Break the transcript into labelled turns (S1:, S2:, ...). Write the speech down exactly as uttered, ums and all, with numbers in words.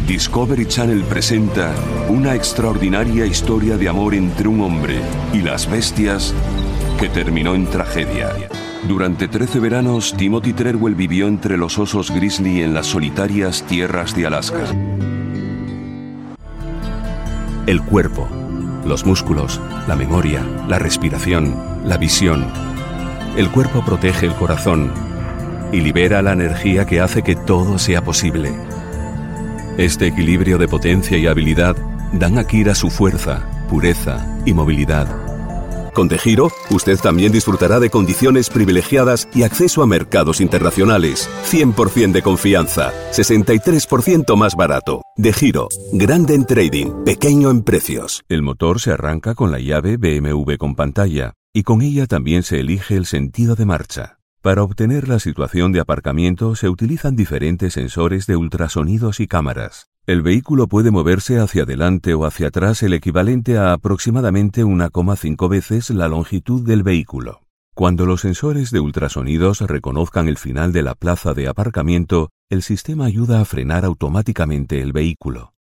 S1: Discovery Channel presenta una extraordinaria historia de amor entre un hombre y las bestias que terminó en tragedia. Durante trece veranos, Timothy Treadwell vivió entre los osos grizzly en las solitarias tierras de Alaska. El cuerpo, los músculos, la memoria, la respiración, la visión. El cuerpo protege el corazón y libera la energía que hace que todo sea posible. Este equilibrio de potencia y habilidad dan a Kira su fuerza, pureza y movilidad. Con DEGIRO, usted también disfrutará de condiciones privilegiadas y acceso a mercados internacionales. cien por ciento de confianza, sesenta y tres por ciento más barato. DEGIRO, grande en trading, pequeño en precios. El motor se arranca con la llave B M W con pantalla y con ella también se elige el sentido de marcha. Para obtener la situación de aparcamiento se utilizan diferentes sensores de ultrasonidos y cámaras. El vehículo puede moverse hacia adelante o hacia atrás el equivalente a aproximadamente una coma cinco veces la longitud del vehículo. Cuando los sensores de ultrasonidos reconozcan el final de la plaza de aparcamiento, el sistema ayuda a frenar automáticamente el vehículo.